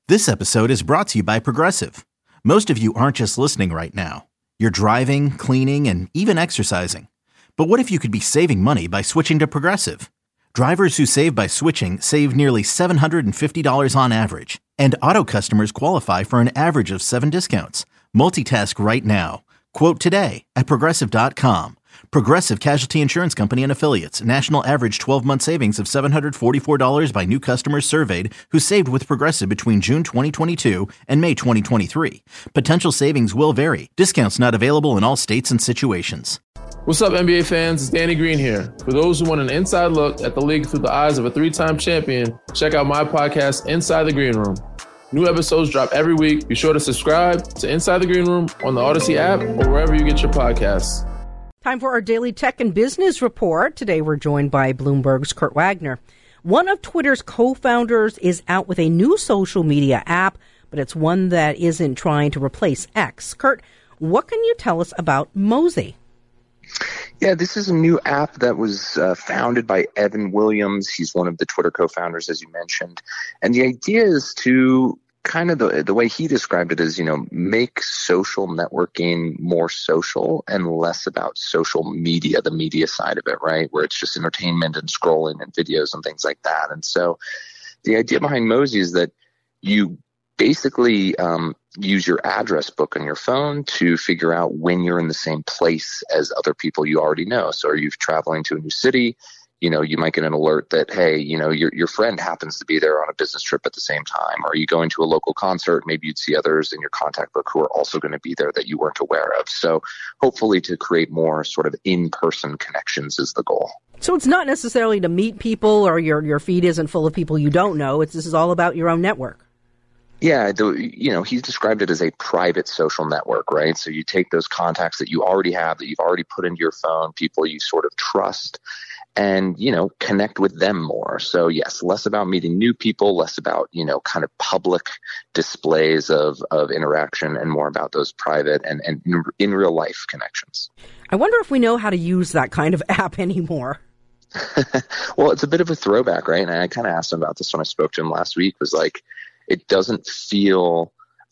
This episode is brought to you by Progressive. Most of you aren't just listening right now. You're driving, cleaning, and even exercising. But what if you could be saving money by switching to Progressive? Drivers who save by switching save nearly $750 on average. And auto customers qualify for an average of 7 discounts. Multitask right now. Quote today at Progressive.com. Progressive Casualty Insurance Company and Affiliates. National average 12-month savings of $744 by new customers surveyed who saved with Progressive between June 2022 and May 2023. Potential savings will vary. Discounts not available in all states and situations. What's up, NBA fans? It's Danny Green here. For those who want an inside look at the league through the eyes of a 3-time champion, check out my podcast, Inside the Green Room. New episodes drop every week. Be sure to subscribe to Inside the Green Room on the Odyssey app or wherever you get your podcasts. Time for our daily tech and business report. Today we're joined by Bloomberg's Kurt Wagner. One of Twitter's co-founders is out with a new social media app, but it's one that isn't trying to replace X. Kurt, what can you tell us about Mozy? Yeah, this is a new app that was founded by Evan Williams. He's one of the Twitter co-founders, as you mentioned. And the idea is to kind of the way he described it is, make social networking more social and less about social media, the media side of it, right? Where it's just entertainment and scrolling and videos and things like that. And so the idea behind Mozy is that you basically use your address book on your phone to figure out when you're in the same place as other people you already know. So are you traveling to a new city? You might get an alert that, hey, your friend happens to be there on a business trip at the same time. Or are you going to a local concert? Maybe you'd see others in your contact book who are also going to be there that you weren't aware of. So hopefully to create more sort of in-person connections is the goal. So it's not necessarily to meet people or your feed isn't full of people you don't know. This is all about your own network. Yeah, he's described it as a private social network, right? So you take those contacts that you already have, that you've already put into your phone, people you sort of trust, and, connect with them more. So yes, less about meeting new people, less about, kind of public displays of interaction, and more about those private and in real life connections. I wonder if we know how to use that kind of app anymore. Well, it's a bit of a throwback, right? And I kind of asked him about this when I spoke to him last week, was like, it doesn't feel,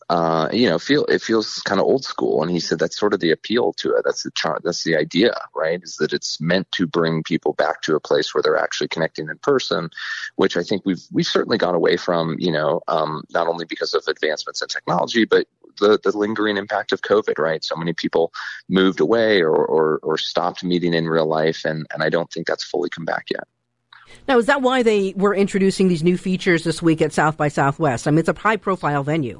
it feels kind of old school. And he said that's sort of the appeal to it. That's the idea, right? Is that it's meant to bring people back to a place where they're actually connecting in person, which I think we've certainly gone away from, not only because of advancements in technology, but the lingering impact of COVID, right? So many people moved away or stopped meeting in real life. And I don't think that's fully come back yet. Now, is that why they were introducing these new features this week at South by Southwest? I mean, it's a high-profile venue.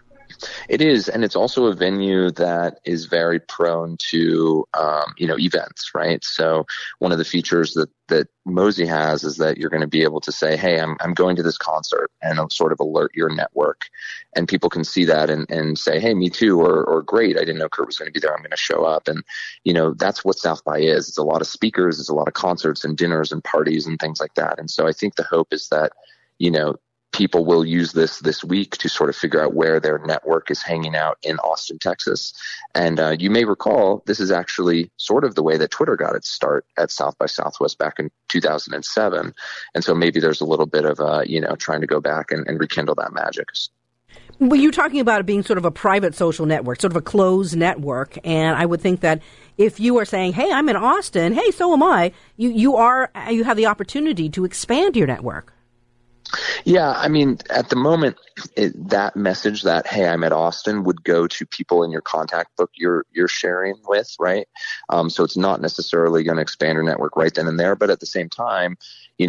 It is, and it's also a venue that is very prone to, events, right? So one of the features that Mozy has is that you're going to be able to say, hey, I'm going to this concert, and it'll sort of alert your network, and people can see that and say, hey, me too, or great, I didn't know Kurt was going to be there, I'm going to show up. And, that's what South by is. It's a lot of speakers, it's a lot of concerts and dinners and parties and things like that. And so I think the hope is that, people will use this week to sort of figure out where their network is hanging out in Austin, Texas. And you may recall, this is actually sort of the way that Twitter got its start at South by Southwest back in 2007. And so maybe there's a little bit of, trying to go back and rekindle that magic. Well, you're talking about it being sort of a private social network, sort of a closed network. And I would think that if you are saying, hey, I'm in Austin, hey, so am I, you have the opportunity to expand your network. Yeah, I mean, at the moment, that message that, hey, I'm at Austin would go to people in your contact book you're sharing with, right? So it's not necessarily going to expand your network right then and there. But at the same time,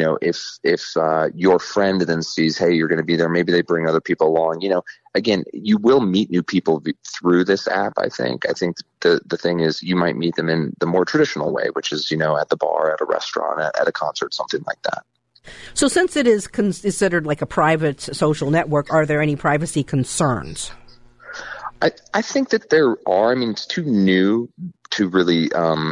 if your friend then sees, hey, you're going to be there, maybe they bring other people along, again, you will meet new people through this app, I think. I think the thing is you might meet them in the more traditional way, which is, at the bar, at a restaurant, at a concert, something like that. So since it is considered like a private social network, are there any privacy concerns? I think that there are. I mean, it's too new to really,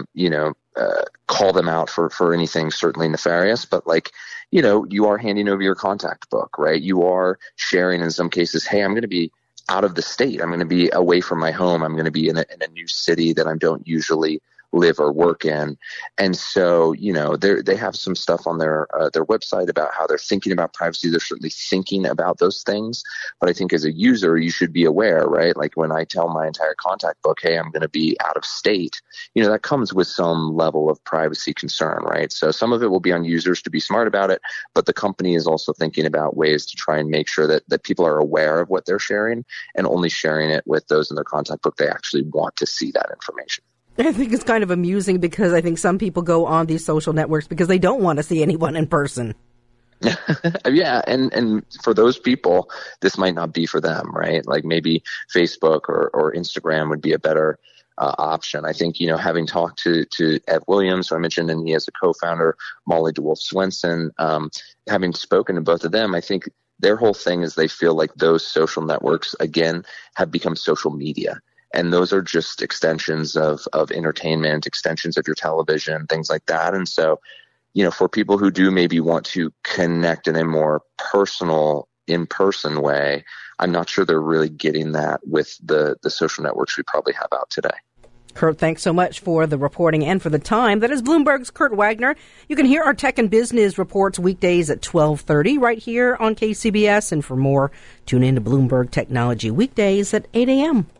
call them out for anything certainly nefarious. But you are handing over your contact book, right? You are sharing in some cases, hey, I'm going to be out of the state. I'm going to be away from my home. I'm going to be in a new city that I don't usually live or work in. And so, they have some stuff on their website about how they're thinking about privacy. They're certainly thinking about those things. But I think as a user, you should be aware, right? Like when I tell my entire contact book, hey, I'm going to be out of state, that comes with some level of privacy concern, right? So some of it will be on users to be smart about it, but the company is also thinking about ways to try and make sure that people are aware of what they're sharing and only sharing it with those in their contact book they actually want to see that information. I think it's kind of amusing because I think some people go on these social networks because they don't want to see anyone in person. Yeah, and for those people, this might not be for them, right? Like maybe Facebook or Instagram would be a better option. I think, having talked to Ed Williams, who I mentioned, and he has a co-founder, Molly DeWolf Swenson, having spoken to both of them, I think their whole thing is they feel like those social networks, again, have become social media. And those are just extensions of entertainment, extensions of your television, things like that. And so, for people who do maybe want to connect in a more personal, in-person way, I'm not sure they're really getting that with the social networks we probably have out today. Kurt, thanks so much for the reporting and for the time. That is Bloomberg's Kurt Wagner. You can hear our tech and business reports weekdays at 12:30 right here on KCBS. And for more, tune in to Bloomberg Technology weekdays at 8 a.m.